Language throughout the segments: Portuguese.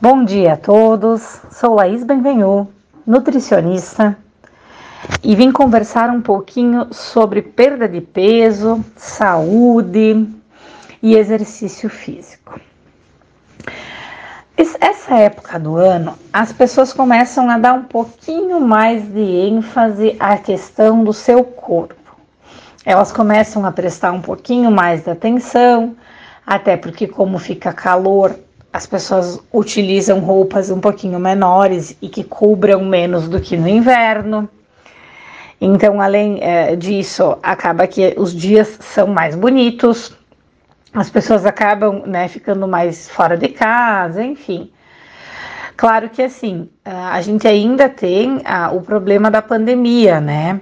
Bom dia a todos, sou Laís Benvenu, nutricionista, e vim conversar um pouquinho sobre perda de peso, saúde e exercício físico. Essa época do ano, as pessoas começam a dar um pouquinho mais de ênfase à questão do seu corpo. Elas começam a prestar um pouquinho mais de atenção, até porque como fica calor, as pessoas utilizam roupas um pouquinho menores e que cubram menos do que no inverno. Então, além disso, acaba que os dias são mais bonitos, as pessoas acabam ficando mais fora de casa, enfim. Claro que assim, a gente ainda tem o problema da pandemia, né?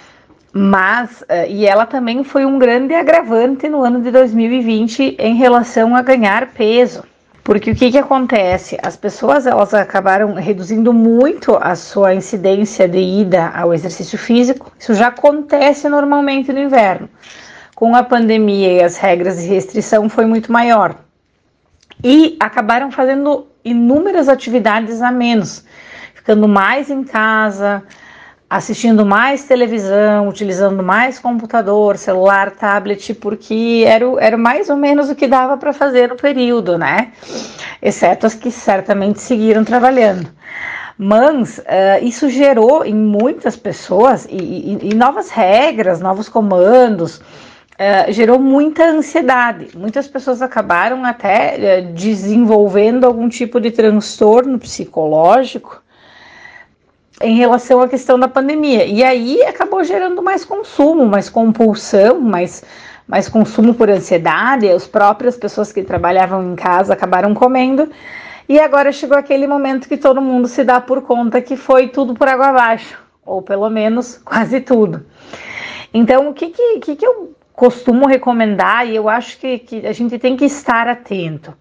Mas, e ela também foi um grande agravante no ano de 2020 em relação a ganhar peso. Porque o que acontece? As pessoas elas acabaram reduzindo muito a sua incidência de ida ao exercício físico. Isso já acontece normalmente no inverno. Com a pandemia e as regras de restrição foi muito maior. E acabaram fazendo inúmeras atividades a menos, ficando mais em casa, assistindo mais televisão, utilizando mais computador, celular, tablet, porque era mais ou menos o que dava para fazer no período, né? Exceto as que certamente seguiram trabalhando. Mas isso gerou em muitas pessoas e novas regras, novos comandos, gerou muita ansiedade. Muitas pessoas acabaram até desenvolvendo algum tipo de transtorno psicológico em relação à questão da pandemia. E aí acabou gerando mais consumo, mais compulsão, mais consumo por ansiedade. As próprias pessoas que trabalhavam em casa acabaram comendo. E agora chegou aquele momento que todo mundo se dá por conta que foi tudo por água abaixo, ou pelo menos quase tudo. Então, o que eu costumo recomendar, e eu acho que a gente tem que estar atento.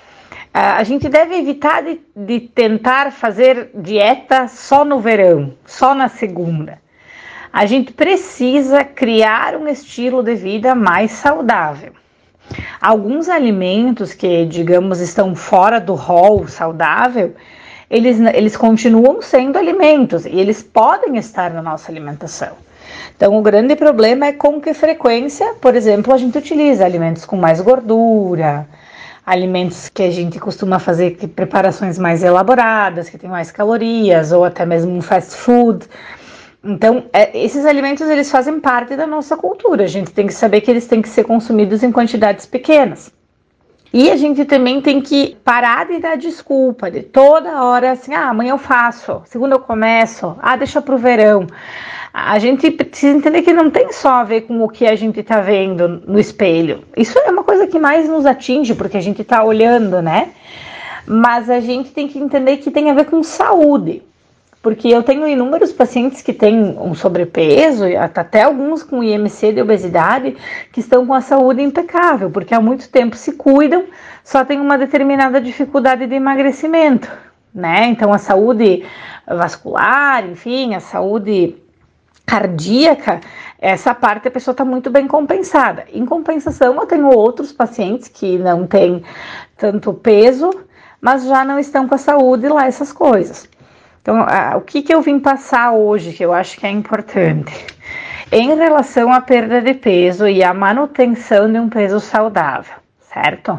A gente deve evitar de tentar fazer dieta só no verão, só na segunda. A gente precisa criar um estilo de vida mais saudável. Alguns alimentos que, digamos, estão fora do rol saudável, eles continuam sendo alimentos e eles podem estar na nossa alimentação. Então, o grande problema é com que frequência, por exemplo, a gente utiliza alimentos com mais gordura, alimentos que a gente costuma fazer preparações mais elaboradas, que tem mais calorias, ou até mesmo um fast food. Então, esses alimentos eles fazem parte da nossa cultura. A gente tem que saber que eles têm que ser consumidos em quantidades pequenas. E a gente também tem que parar de dar desculpa, de toda hora assim, amanhã eu faço, segunda eu começo, deixa pro verão. A gente precisa entender que não tem só a ver com o que a gente tá vendo no espelho. Isso é uma coisa que mais nos atinge, porque a gente tá olhando, né? Mas a gente tem que entender que tem a ver com saúde. Porque eu tenho inúmeros pacientes que têm um sobrepeso, até alguns com IMC de obesidade, que estão com a saúde impecável, porque há muito tempo se cuidam, só tem uma determinada dificuldade de emagrecimento, né? Então a saúde vascular, enfim, a saúde cardíaca, essa parte a pessoa está muito bem compensada. Em compensação, eu tenho outros pacientes que não têm tanto peso, mas já não estão com a saúde lá, essas coisas. Então, o que eu vim passar hoje, que eu acho que é importante, em relação à perda de peso e à manutenção de um peso saudável, certo?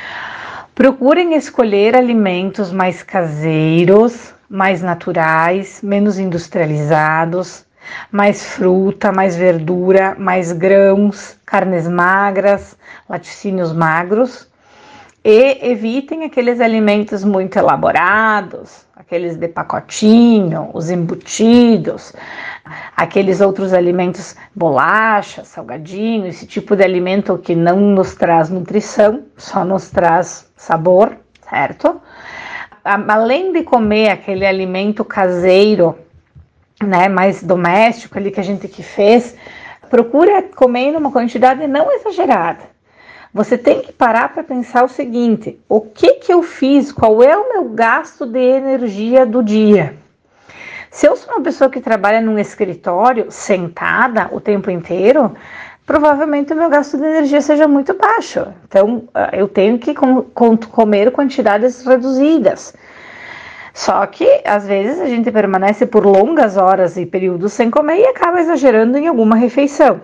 Procurem escolher alimentos mais caseiros, mais naturais, menos industrializados, mais fruta, mais verdura, mais grãos, carnes magras, laticínios magros. E evitem aqueles alimentos muito elaborados, aqueles de pacotinho, os embutidos, aqueles outros alimentos, bolacha, salgadinho, esse tipo de alimento que não nos traz nutrição, só nos traz sabor, certo? Além de comer aquele alimento caseiro, né, mais doméstico ali que a gente que fez, procura comer numa quantidade não exagerada. Você tem que parar para pensar o seguinte: o que eu fiz? Qual é o meu gasto de energia do dia? Se eu sou uma pessoa que trabalha num escritório sentada o tempo inteiro, provavelmente o meu gasto de energia seja muito baixo. Então, eu tenho que comer quantidades reduzidas. Só que, às vezes, a gente permanece por longas horas e períodos sem comer e acaba exagerando em alguma refeição.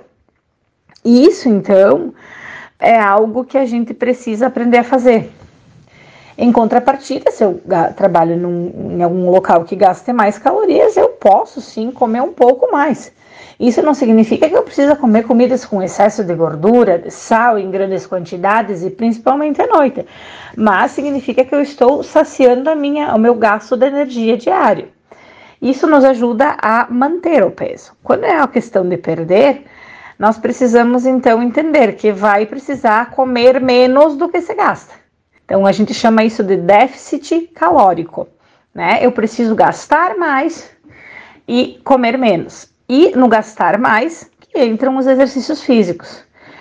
Isso, então, é algo que a gente precisa aprender a fazer. Em contrapartida, se eu trabalho em algum local que gaste mais calorias, eu posso sim comer um pouco mais. Isso não significa que eu precisa comer comidas com excesso de gordura, de sal em grandes quantidades e principalmente à noite, mas significa que eu estou saciando o meu gasto de energia diário. Isso nos ajuda a manter o peso. Quando é a questão de perder, nós precisamos então entender que vai precisar comer menos do que se gasta. Então a gente chama isso de déficit calórico, né? Eu preciso gastar mais e comer menos. E no gastar mais que entram os exercícios físicos.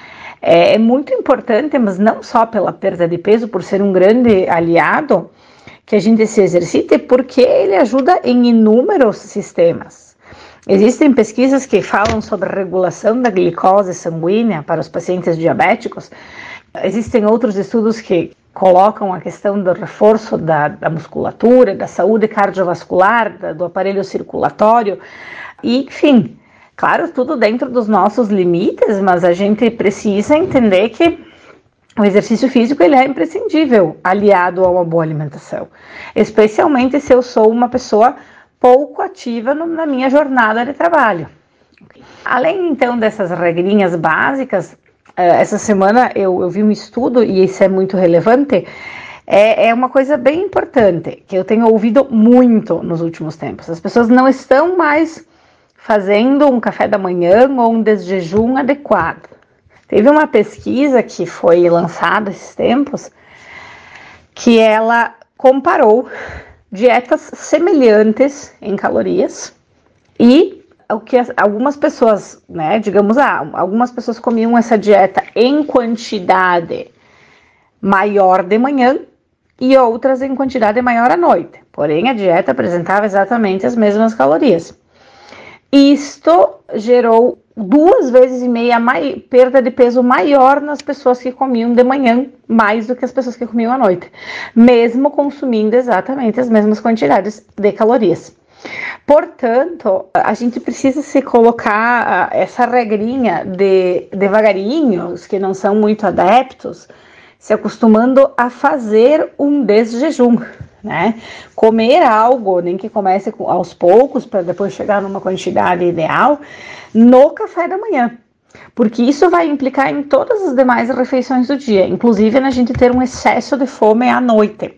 É muito importante, mas não só pela perda de peso, por ser um grande aliado, que a gente se exercite, porque ele ajuda em inúmeros sistemas. Existem pesquisas que falam sobre a regulação da glicose sanguínea para os pacientes diabéticos. Existem outros estudos que colocam a questão do reforço da musculatura, da saúde cardiovascular, do aparelho circulatório, e, enfim, claro, tudo dentro dos nossos limites, mas a gente precisa entender que o exercício físico ele é imprescindível, aliado a uma boa alimentação, especialmente se eu sou uma pessoa pouco ativa na minha jornada de trabalho. Além, então, dessas regrinhas básicas, essa semana eu vi um estudo, e isso é muito relevante, é uma coisa bem importante, que eu tenho ouvido muito nos últimos tempos. As pessoas não estão mais fazendo um café da manhã ou um desjejum adequado. Teve uma pesquisa que foi lançada esses tempos, que ela comparou dietas semelhantes em calorias e o que algumas pessoas, né, digamos, algumas pessoas comiam essa dieta em quantidade maior de manhã e outras em quantidade maior à noite. Porém, a dieta apresentava exatamente as mesmas calorias. Isto gerou 2,5 vezes perda de peso maior nas pessoas que comiam de manhã, mais do que as pessoas que comiam à noite, mesmo consumindo exatamente as mesmas quantidades de calorias. Portanto, a gente precisa se colocar essa regrinha de devagarinho, os que não são muito adeptos, se acostumando a fazer um desjejum, né? Comer algo, nem que comece aos poucos, para depois chegar numa quantidade ideal, no café da manhã. Porque isso vai implicar em todas as demais refeições do dia, inclusive na gente ter um excesso de fome à noite.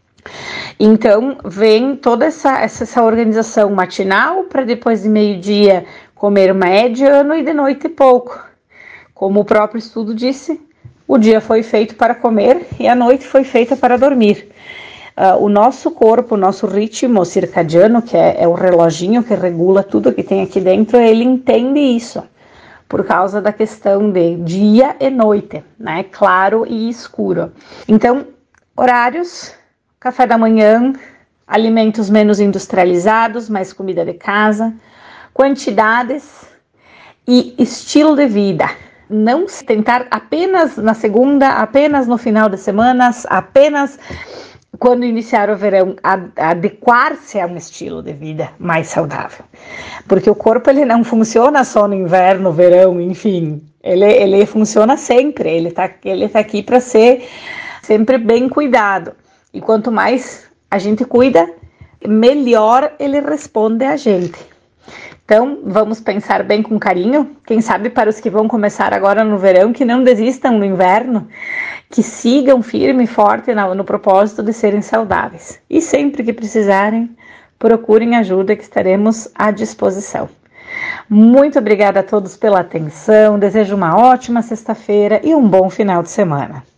Então, vem toda essa organização matinal para depois de meio-dia comer mediano e de noite pouco. Como o próprio estudo disse, o dia foi feito para comer e a noite foi feita para dormir. O nosso corpo, o nosso ritmo circadiano, que é o reloginho que regula tudo que tem aqui dentro, ele entende isso, por causa da questão de dia e noite, né? Claro e escuro. Então, horários, café da manhã, alimentos menos industrializados, mais comida de casa, quantidades e estilo de vida. Não se tentar apenas na segunda, apenas no final de semanas, apenas quando iniciar o verão, adequar-se a um estilo de vida mais saudável. Porque o corpo ele não funciona só no inverno, verão, enfim. Ele funciona sempre, ele tá aqui para ser sempre bem cuidado. E quanto mais a gente cuida, melhor ele responde a gente. Então, vamos pensar bem com carinho. Quem sabe para os que vão começar agora no verão, que não desistam no inverno, que sigam firme e forte no propósito de serem saudáveis. E sempre que precisarem, procurem ajuda, que estaremos à disposição. Muito obrigada a todos pela atenção. Desejo uma ótima sexta-feira e um bom final de semana.